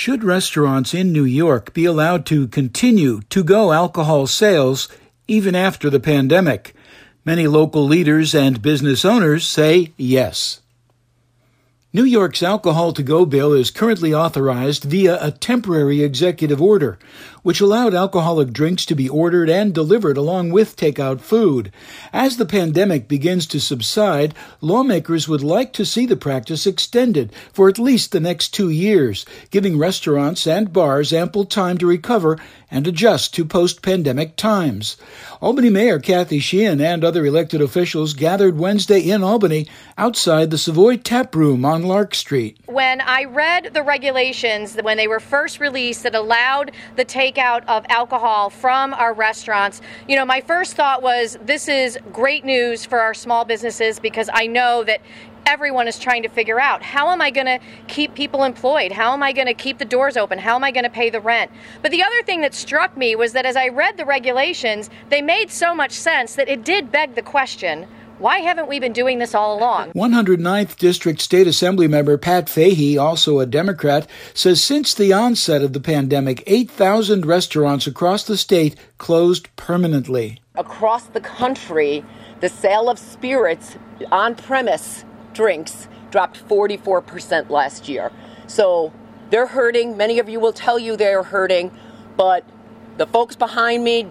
Should restaurants in New York be allowed to continue to-go alcohol sales even after the pandemic? Many local leaders and business owners say yes. New York's alcohol to-go bill is currently authorized via a temporary executive order, which allowed alcoholic drinks to be ordered and delivered along with takeout food. As the pandemic begins to subside, lawmakers would like to see the practice extended for at least the next 2 years, giving restaurants and bars ample time to recover and adjust to post-pandemic times. Albany Mayor Kathy Sheehan and other elected officials gathered Wednesday in Albany outside the Savoy Tap Room on Lark Street. When I read the regulations, when they were first released that allowed the takeout of alcohol from our restaurants, my first thought was this is great news for our small businesses, because I know that everyone is trying to figure out, how am I going to keep people employed? How am I going to keep the doors open? How am I going to pay the rent? But the other thing that struck me was that as I read the regulations, they made so much sense that it did beg the question, why haven't we been doing this all along? 109th District State Assembly member Pat Fahey, also a Democrat, says since the onset of the pandemic, 8,000 restaurants across the state closed permanently. Across the country, the sale of spirits on-premise drinks dropped 44% last year. So they're hurting. Many of you will tell you they're hurting, but the folks behind me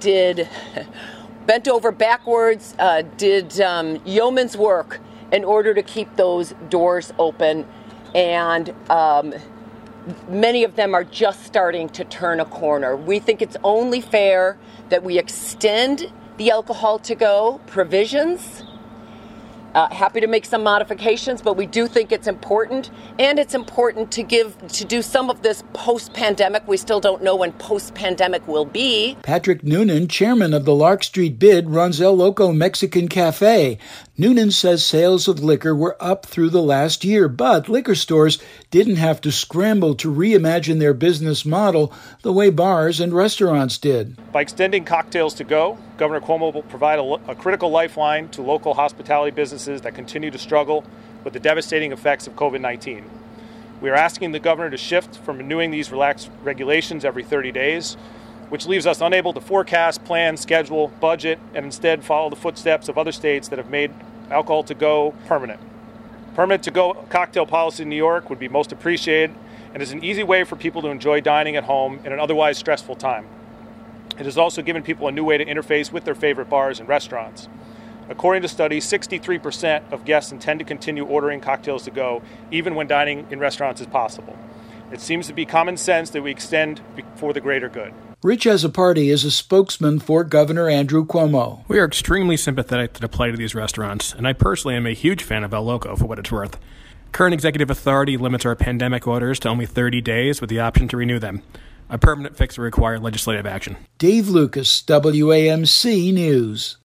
bent over backwards, did yeoman's work in order to keep those doors open, and many of them are just starting to turn a corner. We think it's only fair that we extend the alcohol to go provisions. Happy to make some modifications, but we do think it's important, and it's important to do some of this post-pandemic. We still don't know when post-pandemic will be. Patrick Noonan, chairman of the Lark Street Bid, runs El Loco Mexican Cafe. Noonan says sales of liquor were up through the last year, but liquor stores didn't have to scramble to reimagine their business model the way bars and restaurants did. By extending cocktails to go, Governor Cuomo will provide a critical lifeline to local hospitality businesses that continue to struggle with the devastating effects of COVID-19. We are asking the governor to shift from renewing these relaxed regulations every 30 days, which leaves us unable to forecast, plan, schedule, budget, and instead follow the footsteps of other states that have made alcohol to go permanent. Permanent to go cocktail policy in New York would be most appreciated and is an easy way for people to enjoy dining at home in an otherwise stressful time. It has also given people a new way to interface with their favorite bars and restaurants. According to studies, 63% of guests intend to continue ordering cocktails to go, even when dining in restaurants is possible. It seems to be common sense that we extend for the greater good. Rich Azzopardi is a spokesman for Governor Andrew Cuomo. We are extremely sympathetic to the plight of these restaurants, and I personally am a huge fan of El Loco for what it's worth. Current executive authority limits our pandemic orders to only 30 days with the option to renew them. A permanent fix will require legislative action. Dave Lucas, WAMC News.